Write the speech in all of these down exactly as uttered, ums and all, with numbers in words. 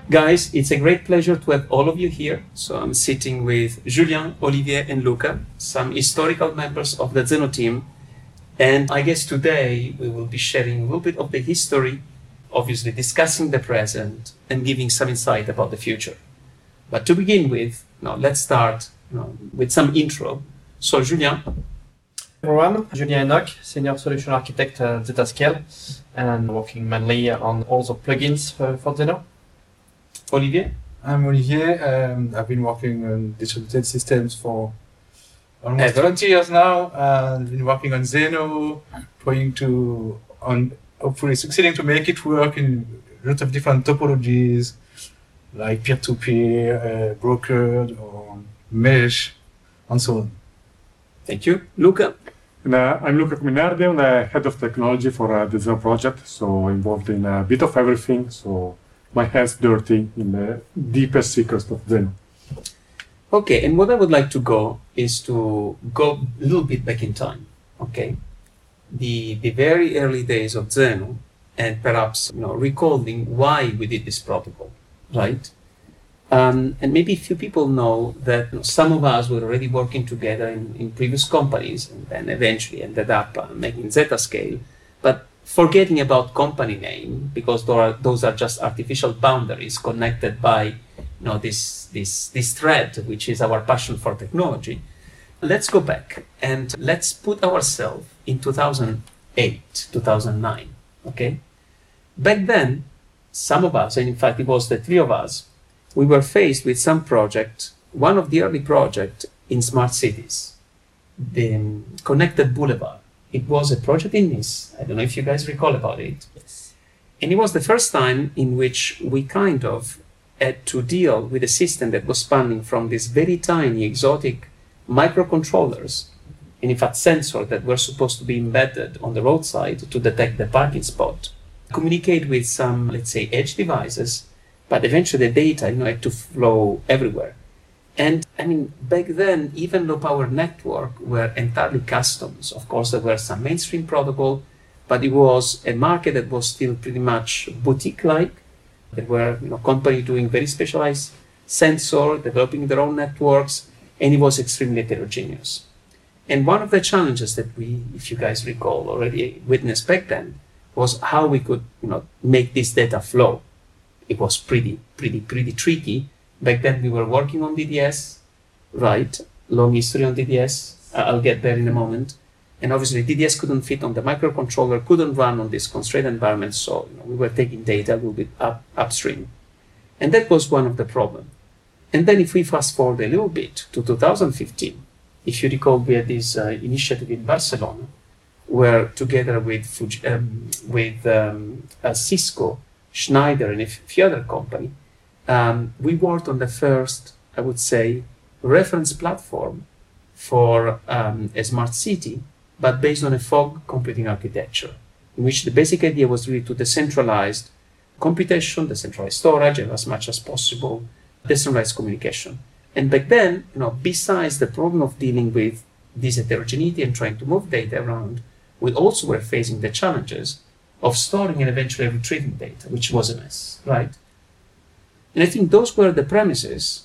Guys, it's a great pleasure to have all of you here. So I'm sitting with Julien, Olivier, and Luca, some historical members of the Zeno team. And I guess today we will be sharing a little bit of the history, obviously discussing the present and giving some insight about the future. But to begin with, now let's start you know, with some intro. So Julien. Everyone, Julien Enoch, Senior Solution Architect at Zetascale, and working mainly on all the plugins for, for Zeno. Olivier. I'm Olivier. Um, I've been working on distributed systems for almost Ever. twenty years now. Uh, I've been working on Zeno, trying to, on hopefully succeeding to make it work in a lot of different topologies, like peer-to-peer, uh, brokered, or mesh, and so on. Thank you. Luca. And, uh, I'm Luca Cominardi. I'm the head of technology for uh, the Zeno project, so involved in a bit of everything. So my hands dirty in the deepest secrets of Zeno. Okay, and what I would like to go is to go a little bit back in time. Okay, the the very early days of Zeno, and perhaps you know recalling why we did this protocol, right? Um, and maybe a few people know that you know, some of us were already working together in, in previous companies and then eventually ended up uh, making Zetascale, but forgetting about company name because those are, those are just artificial boundaries connected by you know, this, this, this thread, which is our passion for technology. Let's go back and let's put ourselves in two thousand eight, two thousand nine, okay? Back then, some of us, and in fact it was the three of us, we were faced with some project, one of the early projects in smart cities, the um, Connected Boulevard. It was a project in Nice. I don't know if you guys recall about it. Yes. And it was the first time in which we kind of had to deal with a system that was spanning from these very tiny, exotic microcontrollers, and in fact sensors that were supposed to be embedded on the roadside to detect the parking spot, communicate with some, let's say, edge devices, but eventually the data, you know, had to flow everywhere. And I mean, back then, even low power network were entirely customs. Of course, there were some mainstream protocol, but it was a market that was still pretty much boutique-like. There were, you know, companies doing very specialized sensor, developing their own networks, and it was extremely heterogeneous. And one of the challenges that we, if you guys recall, already witnessed back then, was how we could, you know, make this data flow. It was pretty, pretty, pretty tricky. Back then we were working on D D S, right? Long history on D D S. Uh, I'll get there in a moment. And obviously D D S couldn't fit on the microcontroller, couldn't run on this constrained environment. So you know, we were taking data a little bit up, upstream. And that was one of the problems. And then if we fast forward a little bit to two thousand fifteen, if you recall, we had this uh, initiative in Barcelona, where together with, Fuji, um, with um, uh, Cisco, Schneider, and a few other companies, um, we worked on the first, I would say, reference platform for um, a smart city, but based on a fog computing architecture, in which the basic idea was really to decentralize computation, decentralized storage, and as much as possible, decentralized communication. And back then, you know, besides the problem of dealing with this heterogeneity and trying to move data around, we also were facing the challenges of storing and eventually retrieving data, which was a mess, right? And I think those were the premises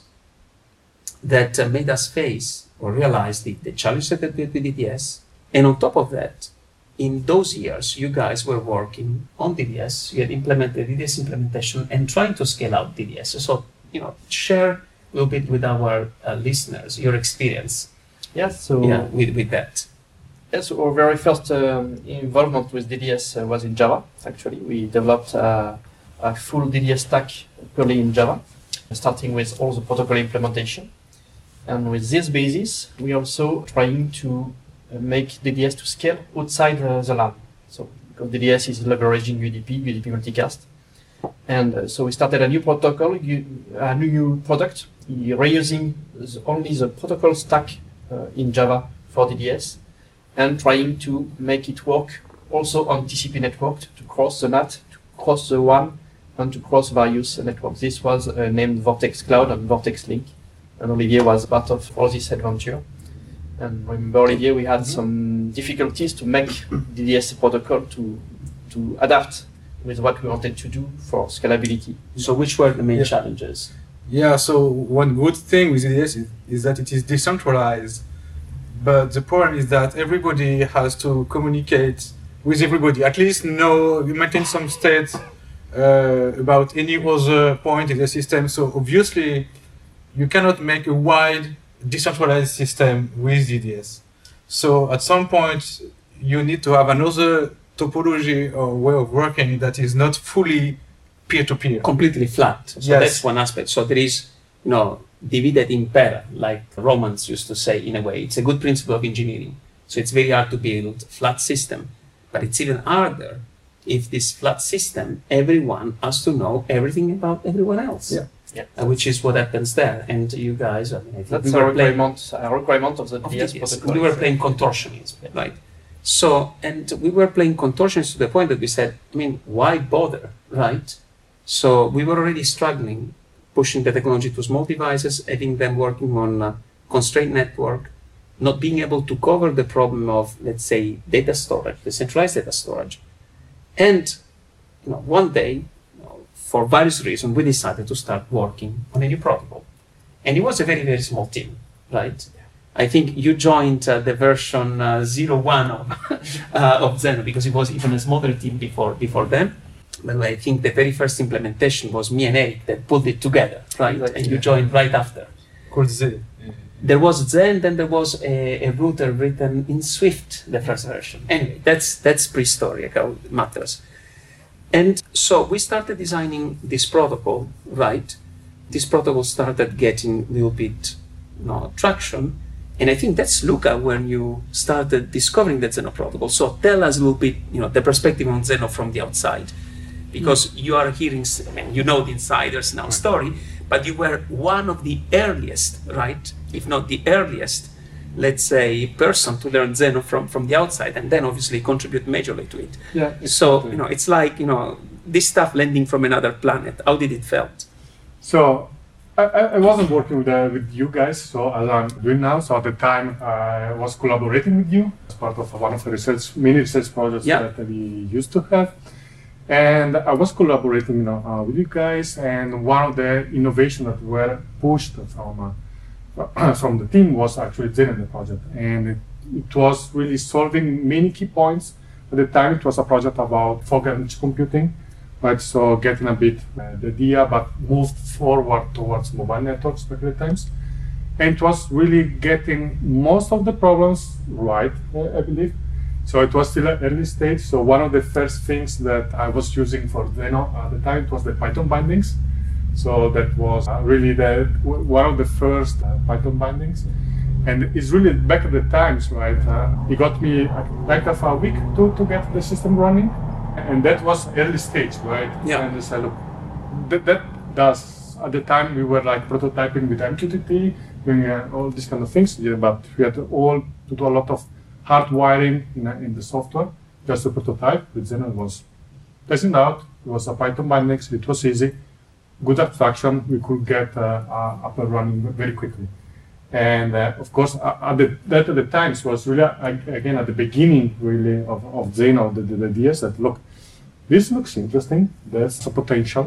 that uh, made us face or realize the, the challenges that we had with D D S. And on top of that, in those years, you guys were working on D D S, you had implemented D D S implementation and trying to scale out D D S. So, you know, share a little bit with our uh, listeners, your experience Yes, so yeah, with, with that. Yes, our very first um, involvement with D D S uh, was in Java. Actually, we developed uh, a full D D S stack purely in Java, starting with all the protocol implementation. And with this basis, we also trying to uh, make D D S to scale outside uh, the LAN. So, because D D S is leveraging U D P, U D P multicast. And uh, so we started a new protocol, a new product, reusing the, only the protocol stack uh, in Java for D D S, and trying to make it work also on T C P network to cross the N A T, to cross the WAN, and to cross various networks. This was uh, named Vortex Cloud and Vortex Link, and Olivier was part of all this adventure. And remember, Olivier, we had some difficulties to make D D S protocol to to adapt with what we wanted to do for scalability. So which were the main Yeah. challenges? Yeah, so one good thing with D D S is, is that it is decentralized, but the problem is that everybody has to communicate with everybody, at least know, maintain some state uh, about any other point in the system. So obviously, you cannot make a wide decentralized system with D D S. So at some point, you need to have another topology or way of working that is not fully peer-to-peer. Completely flat. So Yes. that's one aspect. So there is, you know, divide impera, like Romans used to say in a way. It's a good principle of engineering. So it's very hard to build a flat system, but it's even harder if this flat system, everyone has to know everything about everyone else. Yeah. Yeah. Uh, which is what happens there. And you guys, I mean, I think That's we a were playing requirement, a requirement of the of D D S D D S. protocol. We were playing contortionism, right? So, and we were playing contortionism to the point that we said, I mean, why bother, right? So we were already struggling, pushing the technology to small devices, having them working on a constraint network, not being able to cover the problem of, let's say, data storage, decentralized data storage. And you know, one day, you know, for various reasons, we decided to start working on a new protocol. And it was a very, very small team, right? I think you joined uh, the version uh, zero one of, uh, of Zeno because it was even a smaller team before before them. But I think the very first implementation was me and Eric that pulled it together, right? Exactly. And you joined right after. Called Z. There was Zen, then there was a, a router written in Swift, the first version. Anyway, that's that's prehistoric, how it matters. And so we started designing this protocol, right? This protocol started getting a little bit, you know, traction. And I think that's, Luca, when you started discovering the Zeno protocol. So tell us a little bit, you know, the perspective on Zeno from the outside. Because mm. you are hearing, I mean, you know the insiders now story, but you were one of the earliest, right? If not the earliest, let's say, person to learn Zeno from, from the outside, and then obviously contribute majorly to it. Yeah. So, you know, it's like, you know, this stuff landing from another planet. How did it felt? So I, I wasn't working with, uh, with you guys, so as I'm doing now. So at the time, I was collaborating with you as part of one of the research, many research projects Yeah. that we used to have. And I was collaborating, you know, uh, with you guys. And one of the innovations that were pushed from uh, from the team was actually Zeno in the project, and it, it was really solving many key points. At the time, it was a project about fog edge computing. Right, so getting a bit uh, the idea, but moved forward towards mobile networks back at the times. And it was really getting most of the problems right, uh, I believe. So it was still at early stage. So one of the first things that I was using for Zeno at the time, it was the Python bindings. So that was uh, really the one of the first uh, Python bindings. And it's really back at the times, right? Uh, it got me uh, back of a week to, to get the system running. And that was early stage, right? Yeah. And I said, look, that, that does, at the time we were like prototyping with M Q T T, doing uh, all these kind of things, yeah, but we had to all to do a lot of hard wiring in, uh, in the software, just to prototype. With Zeno it was testing out, it was a Python bindings, it was easy, good abstraction, we could get uh, uh, up and running very quickly. And uh, of course, uh, at the, that at the times was really, uh, again, at the beginning really of, of Zeno, the, the, the ideas that, look, this looks interesting, there's a potential.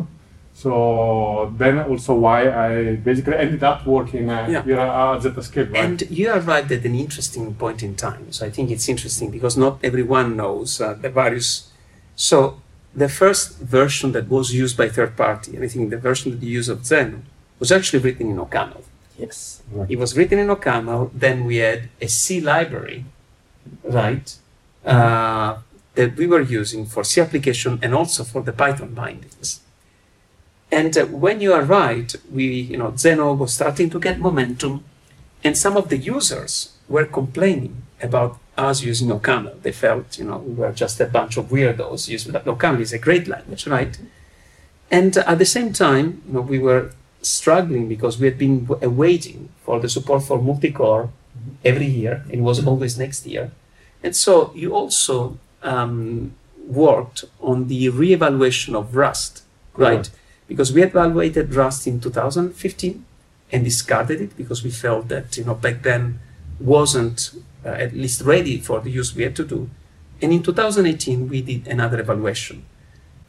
So then also why I basically ended up working uh, Yeah. here at Zscaler, right? And you arrived at an interesting point in time. So I think it's interesting because not everyone knows uh, the various. So the first version that was used by third party, and I think the version that you use of Zeno, was actually written in OCaml. Yes. Right. It was written in OCaml. Then we had a C library, right, uh, that we were using for C application and also for the Python bindings. And uh, when you arrived, we, you know, Zeno was starting to get momentum, and some of the users were complaining about us using OCaml. They felt, you know, we were just a bunch of weirdos using that. OCaml is a great language, right? And uh, at the same time, you know, we were struggling because we had been w- waiting for the support for multi-core every year. It was always next year. And so you also um, worked on the reevaluation of Rust, right? Right. Because we evaluated Rust in two thousand fifteen and discarded it because we felt that, you know, back then wasn't uh, at least ready for the use we had to do. And in two thousand eighteen, we did another evaluation.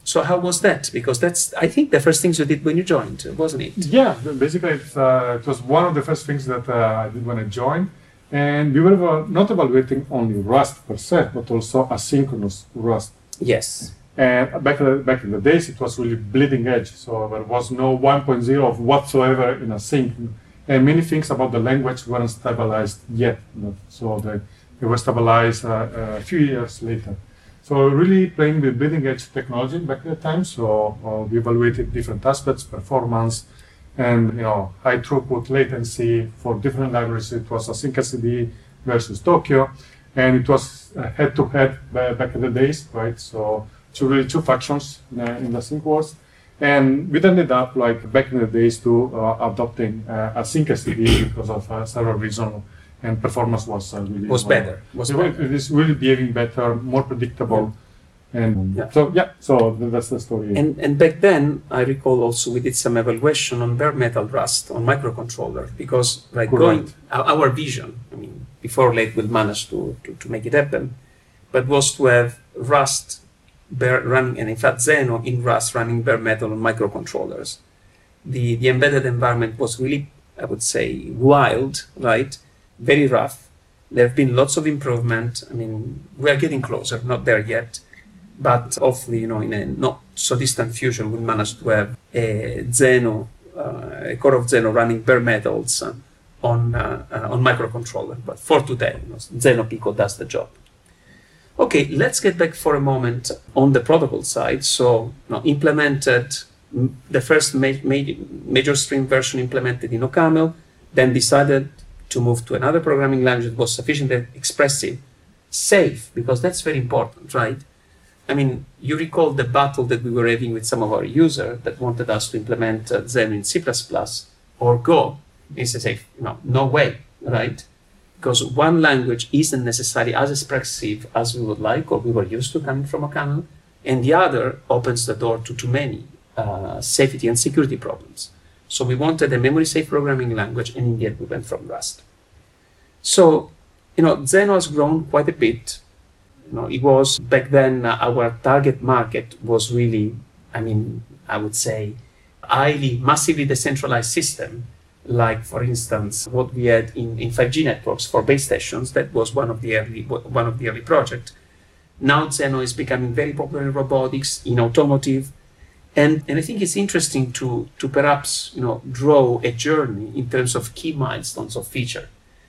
So how was that? Because that's, I think, the first things you did when you joined, wasn't it? Yeah, basically it's, uh, it was one of the first things that uh, I did when I joined. And we were not evaluating only Rust per se, but also asynchronous Rust. Yes. And back in, the, back in the days, it was really bleeding edge. So there was no one point oh of whatsoever in async. And many things about the language weren't stabilized yet. You know, so they, they were stabilized uh, a few years later. So really playing with bleeding edge technology back at the time. So uh, we evaluated different aspects, performance, and you know high throughput latency for different libraries. It was AsyncSD versus Tokio, and it was uh, head-to-head back in the days, right? So two really two factions uh, in the sync wars, and we ended up like back in the days to uh, adopting uh, AsyncSD because of uh, several reasons. And performance was uh, really was well. better. Was it, better. It is really behaving better, more predictable, yeah. and yeah. so yeah. So that's the story. And and back then, I recall also we did some evaluation on bare metal Rust on microcontroller because like Correct. going our, our vision. I mean, before late we'll manage to, to to make it happen, but was to have Rust bare running, and in fact Xeno in Rust running bare metal on microcontrollers. The the embedded environment was really, I would say, wild, right? Very rough. There have been lots of improvement. I mean, we are getting closer, not there yet, but hopefully, you know, in a not so distant future, we'll manage to have a Xeno, uh, a core of Xeno running bare metals uh, on uh, uh, on microcontroller. But for today, you know, Xeno Pico does the job. Okay, let's get back for a moment on the protocol side. So, you know, implemented the first ma- ma- major stream version implemented in OCaml, then decided to move to another programming language that was sufficiently expressive, safe, because that's very important, right? I mean, you recall the battle that we were having with some of our users that wanted us to implement uh, Xeno in C plus plus or Go. It's a safe, you know, no way, right? Because one language isn't necessarily as expressive as we would like or we were used to coming from OCaml, and the other opens the door to too many uh, safety and security problems. So we wanted a memory-safe programming language, and in the end we went from Rust. So, you know, Xeno has grown quite a bit. You know, it was, back then, uh, our target market was really, I mean, I would say, highly, massively decentralized system, like, for instance, what we had in, in five G networks for base stations. That was one of the early, one of the early projects. Now Xeno is becoming very popular in robotics, in automotive, And, and I think it's interesting to, to perhaps, you know, draw a journey in terms of key milestones of feature.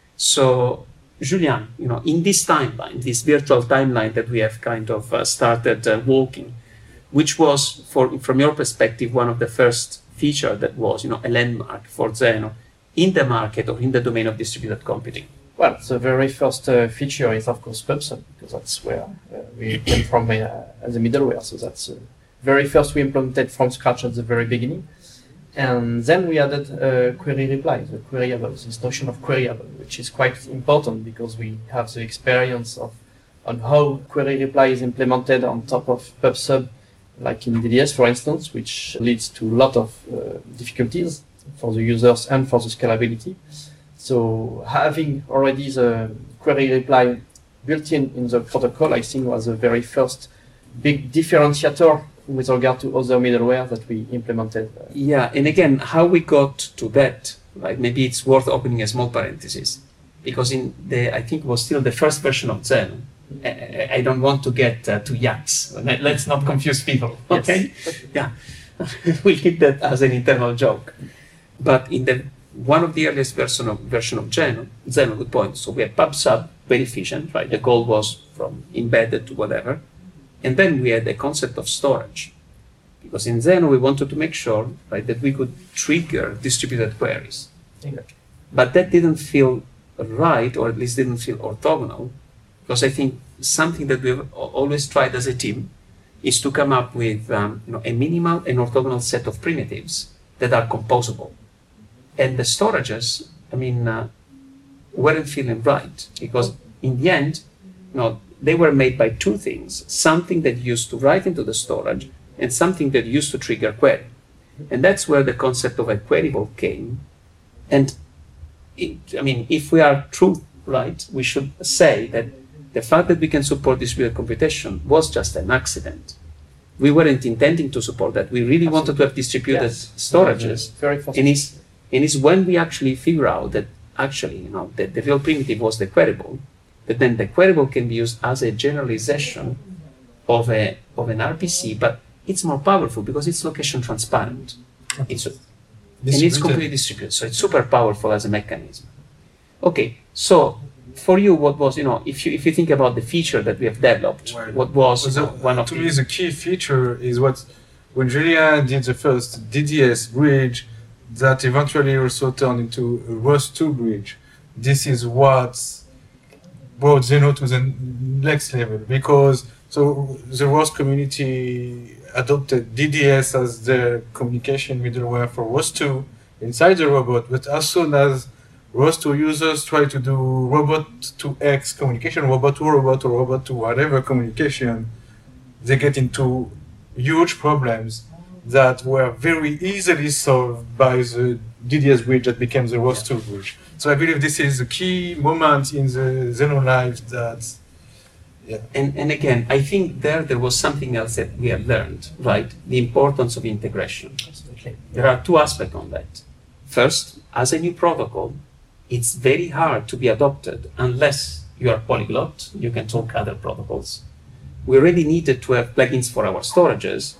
So, Julian, you know, in this timeline, this virtual timeline that we have kind of uh, started uh, walking, which was, for, from your perspective, one of the first feature that was, you know, a landmark for Xeno in the market or in the domain of distributed computing? Well, the very first uh, feature is, of course, PubSub, because that's where uh, we came from uh, as a middleware. So that's uh, very first we implemented from scratch at the very beginning. And then we added uh, query reply, the queryable, this notion of queryable, which is quite important because we have the experience of on how query reply is implemented on top of PubSub, like in D D S, for instance, which leads to a lot of uh, difficulties for the users and for the scalability. So having already the query reply built in in the protocol, I think was the very first big differentiator with regard to other middleware that we implemented. Yeah, and again, how we got to that, right? Maybe it's worth opening a small parenthesis, because in the, I think it was still the first version of Xeno. I, I don't want to get uh, to yaks. Let's not confuse people, okay? Yes. Yeah, we'll keep that as an internal joke. But in the one of the earliest version of version of Xeno, Xeno, good point. So we had PubSub, very efficient, right? The goal was from embedded to whatever. And then we had the concept of storage, because in Xeno we wanted to make sure, right, that we could trigger distributed queries. Exactly. But that didn't feel right, or at least didn't feel orthogonal, because I think something that we've always tried as a team is to come up with um, you know, a minimal and orthogonal set of primitives that are composable. And the storages, I mean, uh, weren't feeling right, because in the end, you know, they were made by two things, something that used to write into the storage and something that used to trigger query. And that's where the concept of a queryable came. And it, I mean, if we are true, right, we should say that the fact that we can support distributed computation was just an accident. we weren't intending to support that. We really wanted to have distributed Yes. storages. Very first. And it's, and it's when we actually figure out that actually, you know, that the real primitive was the queryable, that then the queryable can be used as a generalization of a of an R P C, but it's more powerful because it's location transparent. It's, and it's Distributed. completely distributed, so it's super powerful as a mechanism. Okay, so for you, what was, you know, if you if you think about the feature that we have developed, Well, what was Well, you know, the- one of to the me, the key feature is what when Julian did the first D D S bridge that eventually also turned into a R O S two bridge. This is what brought Zeno to the next level because so the R O S community adopted D D S as the communication middleware for R O S two inside the robot, but as soon as R O S two users try to do robot to X communication, robot to robot or robot to whatever communication, they get into huge problems that were very easily solved by the D D S bridge that became the R O S two bridge. So I believe this is a key moment in the Xeno life that, yeah. And, and again, I think there there was something else that we have learned, right? The importance of integration. Absolutely. There are two aspects on that. First, as a new protocol, it's very hard to be adopted unless you are polyglot, you can talk other protocols. We already needed to have plugins for our storages,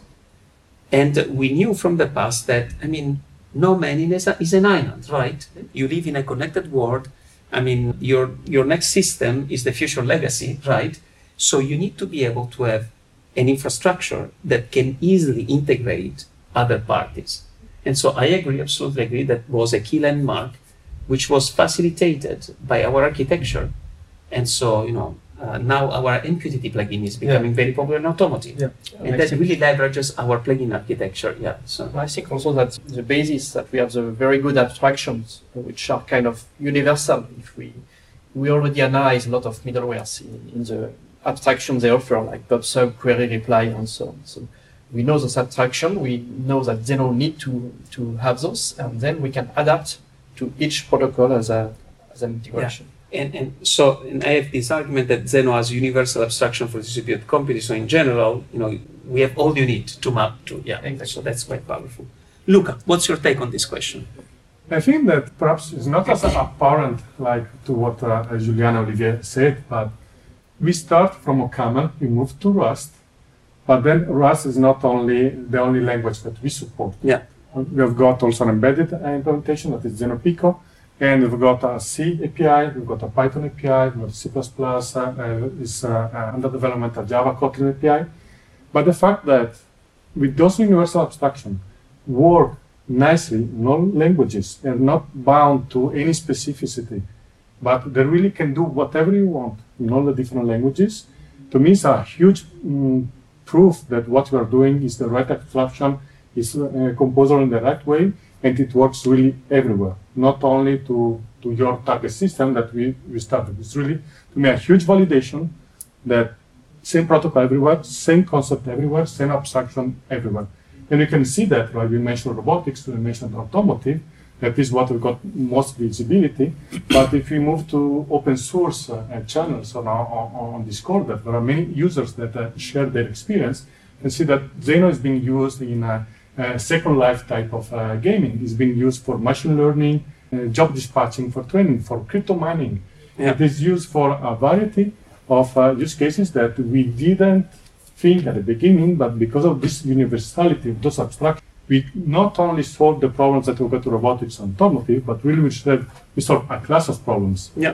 and we knew from the past that, I mean, no man is, a, is an island, right? You live in a connected world. I mean, your, your next system is the future legacy, right? So you need to be able to have an infrastructure that can easily integrate other parties. And so I agree, absolutely agree, that was a key landmark, which was facilitated by our architecture. And so, you know, uh, now our M Q T T plugin is becoming very popular in automotive. Yeah. And that really leverages our plugin architecture. Yeah. So I think also that the basis that we have the very good abstractions, which are kind of universal. If we we already analyze a lot of middlewares in, in the abstractions they offer, like PubSub, query reply, and so on. So we know those abstractions. We know that Xeno need to to have those, and then we can adapt to each protocol as a as an integration. And, and so and I have this argument that Xeno has universal abstraction for distributed computing. So in general, you know, we have all you need to map to. Yeah, Exactly. so that's quite powerful. Luca, what's your take on this question? I think that perhaps it's not as apparent like to what uh, Julian Olivier said, but we start from OCaml, we move to Rust, but then Rust is not only the only language that we support. Yeah. We have got also an embedded implementation that is XenoPico, and we've got a C A P I, we've got a Python A P I, we've got C plus plus, uh, uh, is uh, uh, under development a Java Kotlin A P I. But the fact that with those universal abstraction work nicely in all languages and not bound to any specificity, but they really can do whatever you want in all the different languages, to me is a huge mm, proof that what we are doing is the right abstraction, is uh, composed in the right way, and it works really everywhere, not only to, to your target system that we, we started. It's really, to me, a huge validation that same protocol everywhere, same concept everywhere, same abstraction everywhere. And you can see that, right? We mentioned robotics, we mentioned automotive, that is what we got most visibility. But if we move to open source uh, channels on, on, on Discord, that there are many users that uh, share their experience, and see that Xeno is being used in a, a Second Life type of uh, gaming. It's being used for machine learning, uh, job dispatching, for training, for crypto mining. Yeah. It is used for a variety of uh, use cases that we didn't think at the beginning, but because of this universality of those abstractions, we not only solve the problems that we got to robotics and automotive, but really we solve, we solve a class of problems. Yeah.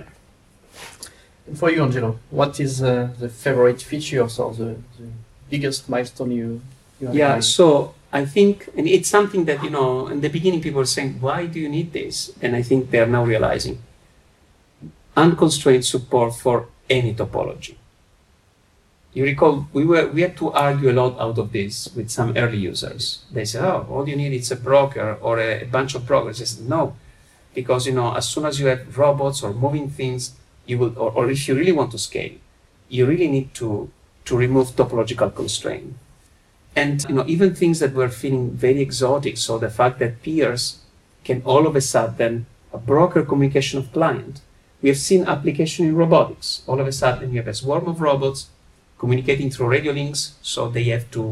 And for you, Angelo, what is uh, the favorite features or the, the biggest milestone you, you have? Yeah, made? so I think, and it's something that, you know, in the beginning people were saying, why do you need this? And I think they are now realizing unconstrained support for any topology. You recall, we were we had to argue a lot out of this with some early users. They said, oh, all you need is a broker or a, a bunch of brokers. I said, no, because, you know, as soon as you have robots or moving things, you will, or, or if you really want to scale, you really need to, to remove topological constraint. And, you know, even things that were feeling very exotic, so the fact that peers can all of a sudden, a broker communication of client. We have seen application in robotics. All of a sudden you have a swarm of robots communicating through radio links, so they have to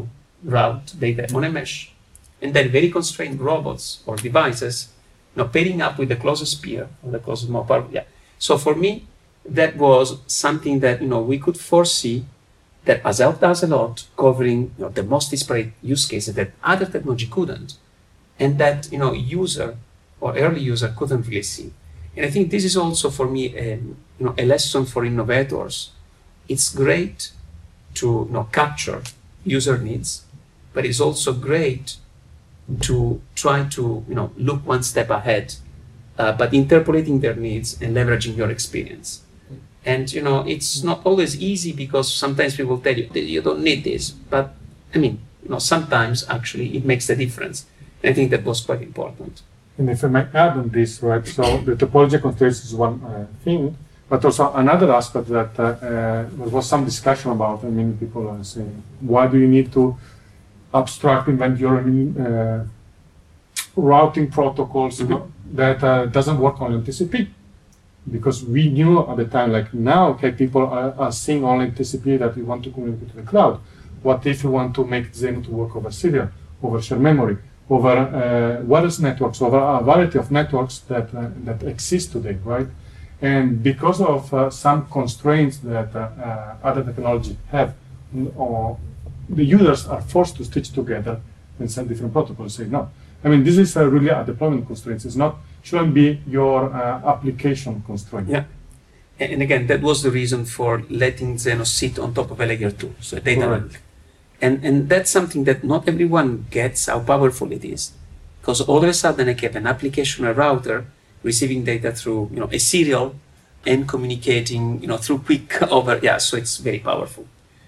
route data on a mesh, and then very constrained robots or devices, you know, pairing up with the closest peer or the closest more powerful. Yeah. So for me, that was something that, you know, we could foresee that Azure does a lot, covering, you know, the most disparate use cases that other technology couldn't, and that, you know, user or early user couldn't really see. And I think this is also for me, a, you know, a lesson for innovators. It's great to, you know, capture user needs, but it's also great to try to, you know, look one step ahead, uh, but interpolating their needs and leveraging your experience. And, you know, it's not always easy because sometimes people tell you that you don't need this, but I mean, you know, sometimes actually it makes a difference. And I think that was quite important. And if I might add on this, right, so the topology constraints is one uh, thing, but also another aspect that uh, uh, there was some discussion about, I mean, people are saying, why do you need to abstract invent your uh, routing protocols mm-hmm. that uh, doesn't work on T C P? Because we knew at the time, like now, okay, people are, are seeing only T C P that we want to communicate to the cloud. What if you want to make Zeno to work over serial, over shared memory, over uh, wireless networks, over a variety of networks that uh, that exist today, right? And because of uh, some constraints that uh, uh, other technology have, or the users are forced to stitch together and send different protocols. Say no. I mean, this is uh, really a deployment constraint. It's not shouldn't be your uh, application constraint. Yeah. And again, that was the reason for letting Zeno sit on top of a layer two, so a data link. And, and that's something that not everyone gets how powerful it is. Because all of a sudden I kept an application, a router, receiving data through, you know, a serial and communicating, you know, through quick over, yeah, so it's very powerful.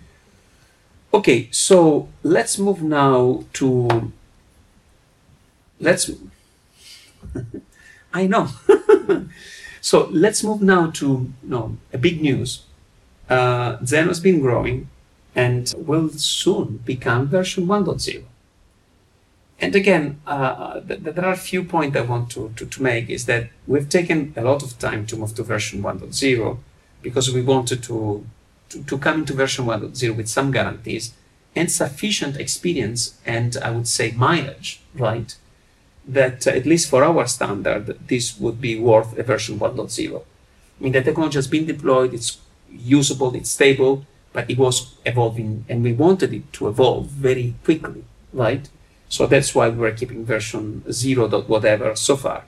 Okay, so let's move now to, let's, I know. So let's move now to, you know, a big news. Uh, Zeno has been growing and will soon become version one point zero. And again, uh, th there are a few points I want to, to, to make is that we've taken a lot of time to move to version one point zero because we wanted to, to, to come into version one point zero with some guarantees and sufficient experience and I would say mileage, right? That uh, at least for our standard, this would be worth a version one point zero. I mean, the technology has been deployed, it's usable, it's stable, but it was evolving and we wanted it to evolve very quickly, right? So that's why we're keeping version zero dot whatever so far.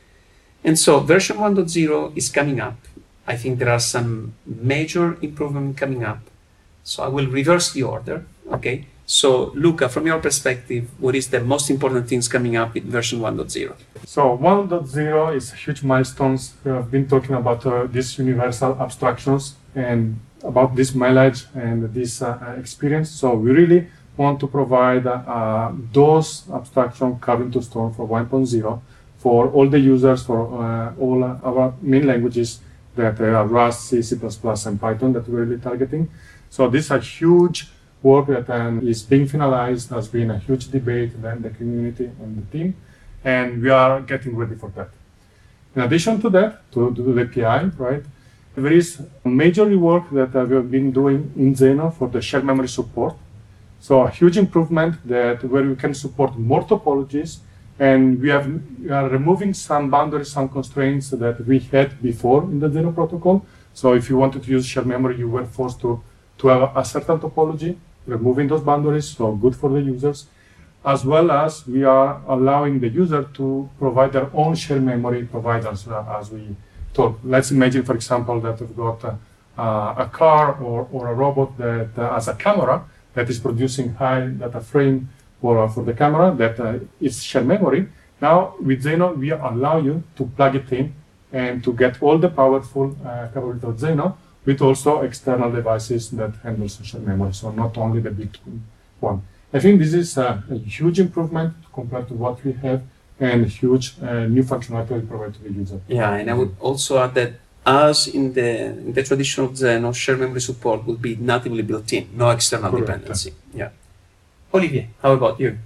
And so version one point zero is coming up. I think there are some major improvements coming up. So I will reverse the order, okay? So Luca, from your perspective, what is the most important things coming up with version one point zero? So one point zero is huge milestones. We have been talking about uh, these universal abstractions and about this mileage and this uh, experience. So we really want to provide uh, those abstraction carved into stone for one point zero for all the users, for uh, all our main languages that are Rust, C, C plus plus, and Python that we're really targeting. So this is a huge work that um, is being finalized, has been a huge debate in the community and the team, and we are getting ready for that. In addition to that, to, to the A P I, right, there is a major rework that uh, we have been doing in Zeno for the shared memory support. So a huge improvement that where we can support more topologies, and we, have, we are removing some boundaries, some constraints that we had before in the Zeno protocol. So if you wanted to use shared memory, you were forced to, to have a certain topology, removing those boundaries, so good for the users, as well as we are allowing the user to provide their own shared memory providers, uh, as we talk. Let's imagine, for example, that we've got uh, uh, a car or, or a robot that uh, has a camera that is producing high data frame for, uh, for the camera that uh, is shared memory. Now, with Zeno, we allow you to plug it in and to get all the powerful uh, capability of Zeno with also external devices that handle shared memory, so not only the big one. I think this is a, a huge improvement compared to what we have and huge uh, new functionality we provide to the user. Yeah, and I would also add that as in the, in the tradition of Zeno, shared memory support will be natively built in, no external Correct. dependency. Yeah. Olivier, how about you?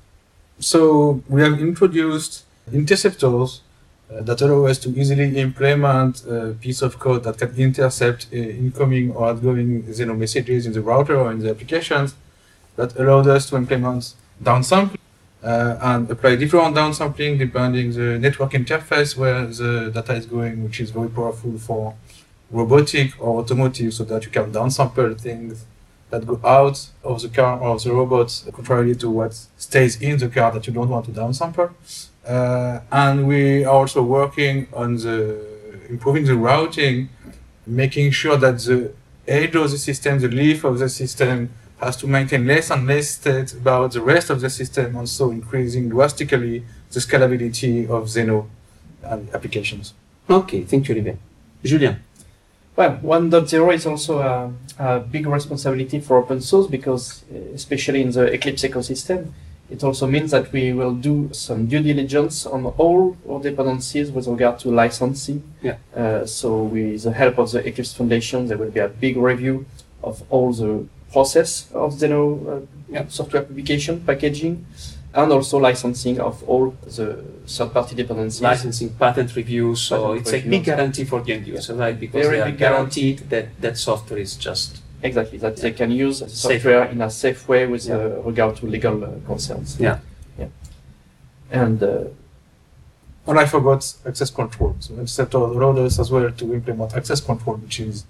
So we have introduced interceptors uh, that allow us to easily implement a piece of code that can intercept uh, incoming or outgoing Zeno messages in the router or in the applications that allowed us to implement downsampling uh, and apply different downsampling depending the network interface where the data is going, which is very powerful for robotic or automotive, so that you can downsample things that go out of the car or the robot, contrary to what stays in the car that you don't want to downsample. Uh, and we are also working on the improving the routing, making sure that the edge of the system, the leaf of the system, has to maintain less and less state about the rest of the system, also increasing drastically the scalability of Zeno and applications. Okay, thank you, Olivier. Julien. Well, one point zero is also a, a big responsibility for open source because, especially in the Eclipse ecosystem, it also means that we will do some due diligence on all our dependencies with regard to licensing. Yeah. Uh, so with the help of the Eclipse Foundation, there will be a big review of all the process of Zeno uh, yeah. software publication, packaging, and also licensing of all the third-party dependencies. Licensing, patent reviews, so Patent it's review. a big guarantee for the end user, right? Because Very they are big guarantee. guaranteed that that software is just... Exactly, that Yeah. they can use the Safe. software in a safe way with Yeah. uh, regard to legal uh, concerns. Yeah. Yeah. And uh, And I forgot access control. So Accept allowed us as well to implement access control, which is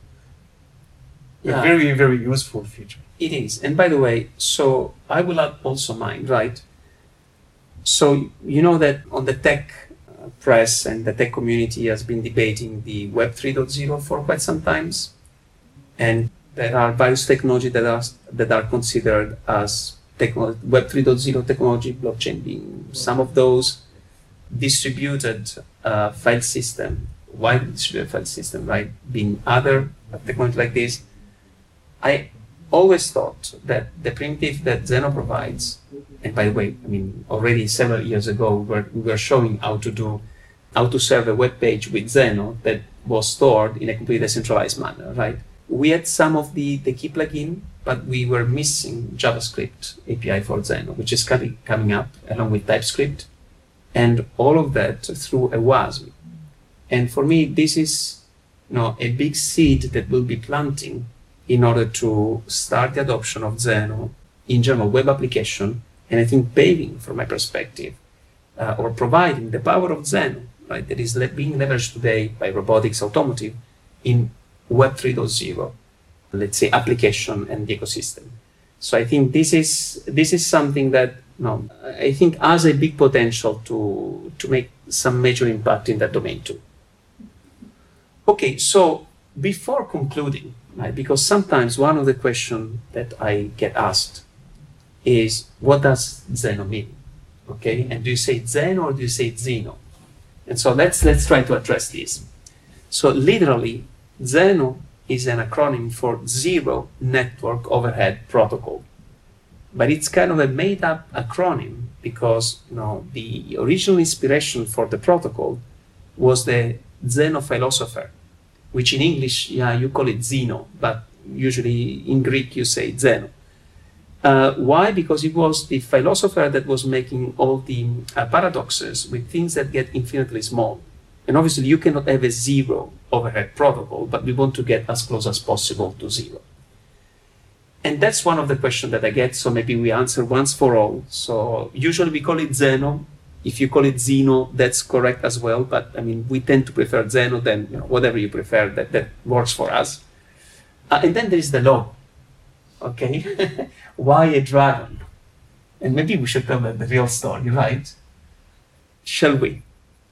Yeah. a very, very useful feature. It is. And by the way, so I will add also mine, right? So you know that on the tech uh, press and the tech community has been debating the Web three point oh for quite some times. And there are various technologies that are, that are considered as techno- Web three point oh technology, blockchain being some of those, distributed uh, file system, widely distributed file system, right, being other technology like this. I always thought that the primitive that Zeno provides, and by the way, I mean, already several years ago, we were, we were showing how to do, how to serve a web page with Zeno that was stored in a completely decentralized manner, right? We had some of the, the key plugin, but we were missing JavaScript A P I for Zeno, which is coming, coming up along with TypeScript, and all of that through a WASM. And for me, this is, you know, a big seed that we'll be planting in order to start the adoption of Zeno in general web application, and I think paving, from my perspective, uh, or providing the power of Zeno, right, that is le- being leveraged today by robotics, automotive, in Web three point oh, let's say, application and the ecosystem. So I think this is this is something that, you know, I think has a big potential to to make some major impact in that domain too. Okay, so before concluding, right, because sometimes one of the questions that I get asked is, what does Zeno mean? Okay, and do you say Zeno or do you say Zeno? And so let's let's try to address this. So literally, Zeno is an acronym for Zero Network Overhead Protocol, but it's kind of a made-up acronym because, you know, the original inspiration for the protocol was the Zeno philosopher, which in English, yeah, you call it Zeno, but usually in Greek you say Zeno. Uh, why? Because he was the philosopher that was making all the uh, paradoxes with things that get infinitely small. And obviously you cannot have a zero overhead protocol, but we want to get as close as possible to zero. And that's one of the questions that I get, so maybe we answer once for all. So usually we call it Zeno. If you call it Zeno, that's correct as well, but I mean, we tend to prefer Zeno, then, you know, whatever you prefer, that, that works for us. Uh, and then there is the logo. Okay, why a dragon? And maybe we should tell the, the real story, right? Shall we?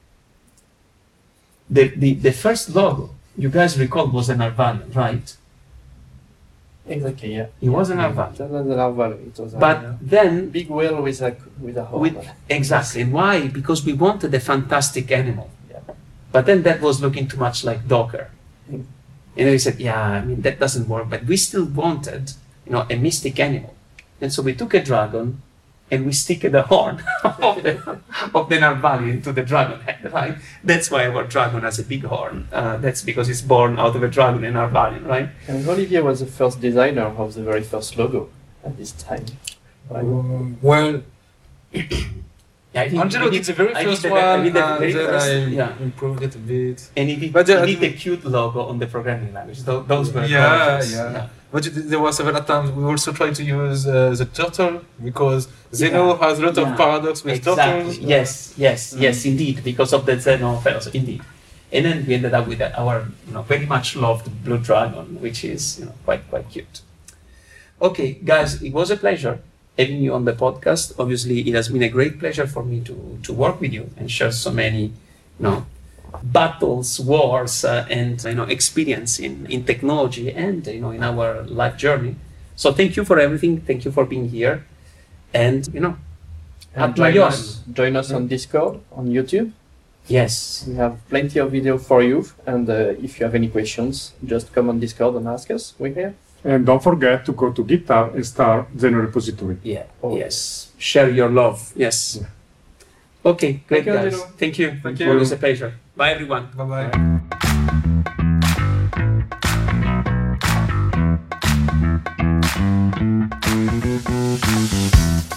The, the, the first logo, you guys recall, was an Arvanian, right? exactly, yeah. It was an Yeah. Arvanian. That was an Arvanian. It was a But yeah. then, big whale with a with a horn. with, exactly, and why? Because we wanted a fantastic animal. Yeah. But then that was looking too much like Docker. Mm. And we said, yeah, I mean, that doesn't work. But we still wanted, you know, a mystic animal. And so we took a dragon and we stick the horn of the, of the Narvali into the dragon head, right? That's why our dragon has a big horn. Uh, that's because it's born out of a dragon in Narvalian, right? And Olivier was the first designer of the very first logo at this time. Right? Um, well, Yeah, I think Angelo we did the very I did first the- one, I did the and very then first- I yeah. improved it a bit. And he did, But the- he did a cute logo on the programming language. Tho- Those were Yeah, gorgeous. yeah. But it- there was several times we also tried to use uh, the turtle because Zeno Yeah. has a lot Yeah. of paradox with Exactly. turtles. Yes, yes, Mm. yes, indeed, because of the Zeno fellows, indeed. And then we ended up with our, you know, very much loved Blue Dragon, which is, you know, quite quite cute. Okay, guys, it was a pleasure having you on the podcast. Obviously, it has been a great pleasure for me to to work with you and share so many, you know, battles, wars, uh, and you know, experience in in technology and you know in our life journey. So thank you for everything. Thank you for being here, and you know, And at join Mayos. us, join us on Discord, on YouTube. Yes. We have plenty of video for you. And uh, if you have any questions, just come on Discord and ask us. We're here. And don't forget to go to GitHub and start Zeno repository. Yeah. Oh. Yes. Share your love. Yes. Yeah. Okay. Great, Thank you, guys. Angelo. Thank you. Thank It you. was a pleasure. Bye, everyone. Bye bye.